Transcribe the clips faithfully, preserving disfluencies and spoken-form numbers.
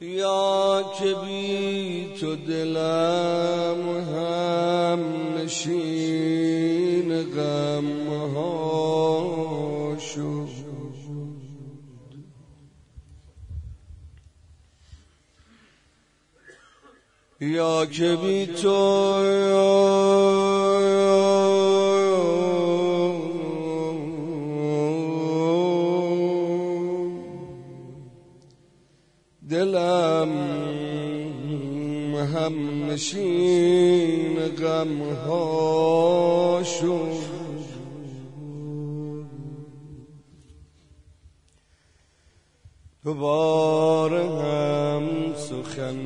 یا که بی تو دلم هم نشین غم ها شد، یا که بی تو دلم هم نشین غم ها شد. دوباره هم سخن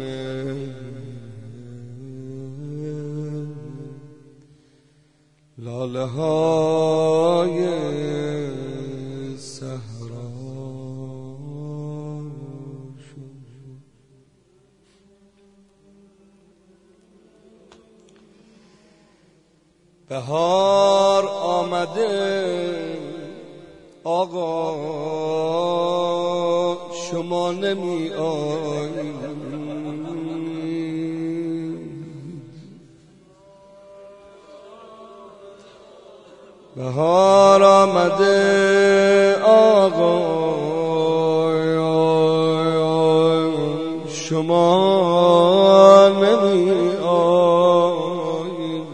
لاله های صحرا شد. بهار آمده آقا شما نمی آیید، بهار آمده آقا شما نمی آیید.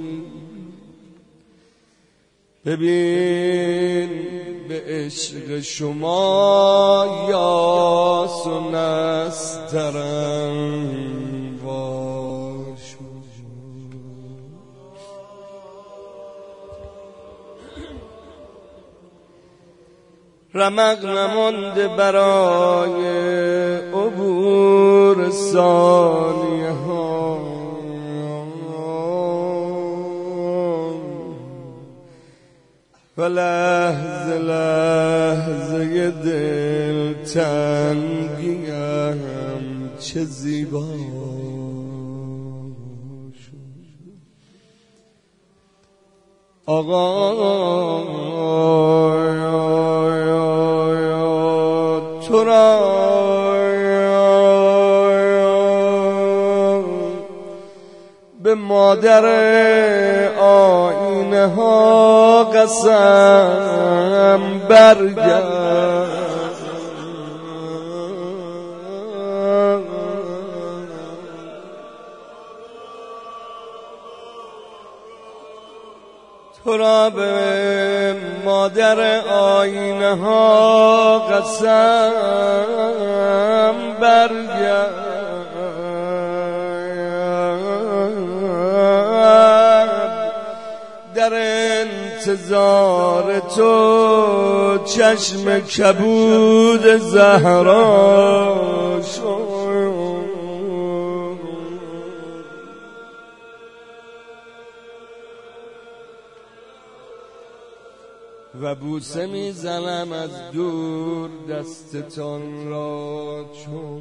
ببین به عشق شما یاس و نسترن واش، رمق نمانده برای عبور ثانیه ها، و لحظه لحظه دل تنگیم چه زیبا شد. آقا تو را به مادر آینه ها قسم برگرد، تو را به مادر آینه ها قسم برگرد، در انتظار تو چشم کبود زهرا شد، و بوسه میزنم از دور دستتان را چون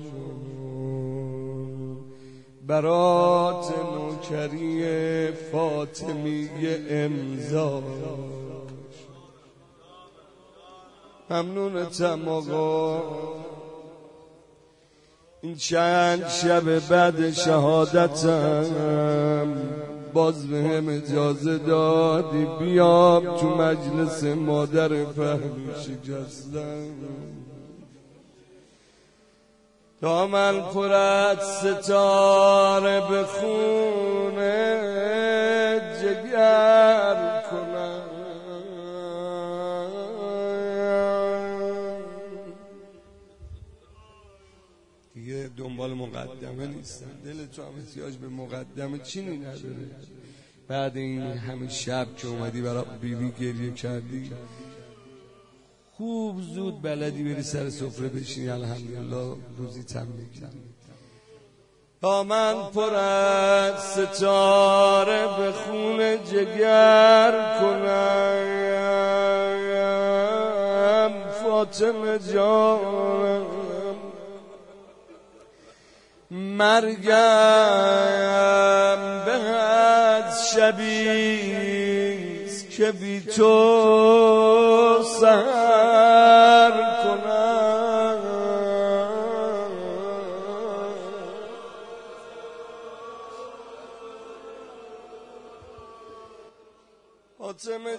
برات نوکری فاطمیه امضا. ممنونتم آقا، این چند شب بعد شهادتم باز به هم اجازه دادی بیام تو مجلس مادر پهلو شکستم. دامن پرد ستاره به خونه جگر کنم، دیگه دنبال مقدمه نیستم. دل تو هم احتیاج به مقدمه چینی نداره. بعد این همه شب که اومدی برای بیبی گریه کردی، خوب زود بلدی بری سر سفره بشینی الحمدلله روزی تمام کردی. دامن پر از ستاره به خون جگر کنم، فاطمه جانم مرگم به از شبیست که بی تو سحر کنم. فاطمه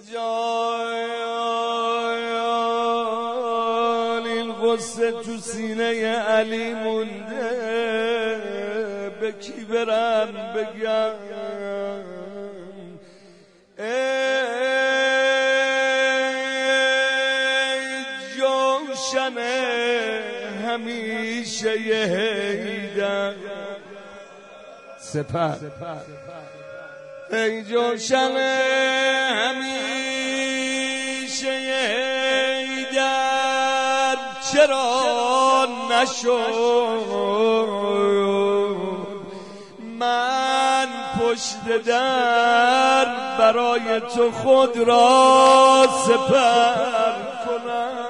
جان این غصه تو سینه علی مونده، به کی برم بگم؟ ای جوشن همیشه حیدر سپر، ای جوشن همیشه حیدر چرا نشد من پشت در برای تو خود را سپر کنم؟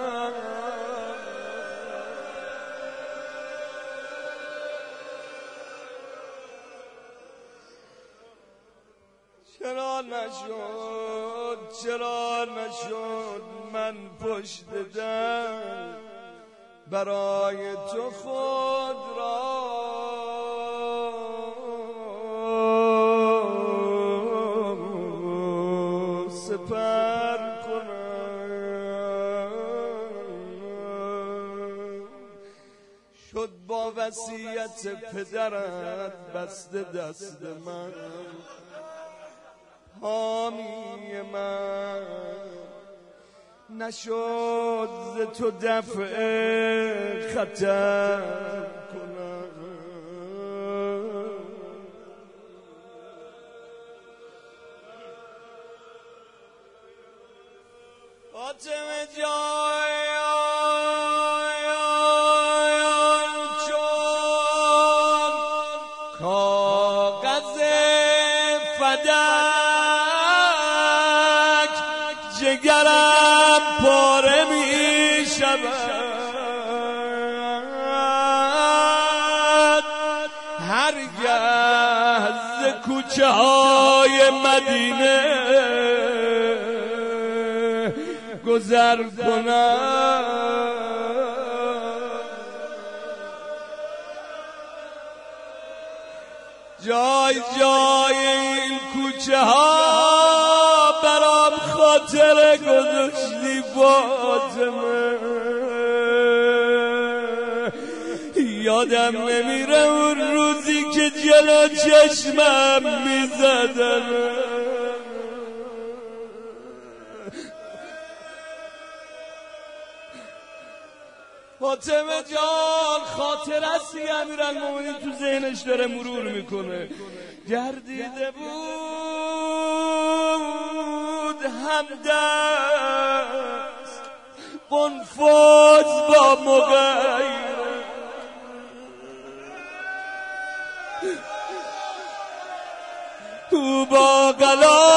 چرا نشد چرا نشد من پشت در برای تو خود را سپر کنم؟ شد با وصیت پدرت بسته دست من، حامی من نشد ز تو دفع خطر کنم. فاطمه جان چون کاغذ فدک جگرم پاره می شود، هرگاه ز کوچه های مدینه گذر کنم. جای جای این کوچه ها برام خاطر گذاشتی فاطمه، یادم نمیره اون روزی که جلو چشمم میزدن. فاطمه جان خاطر هستی امیرالمومنین تو ذهنش داره مرور میکنه، گردیده بود همدست قنفذ با مغیر، تو با قلال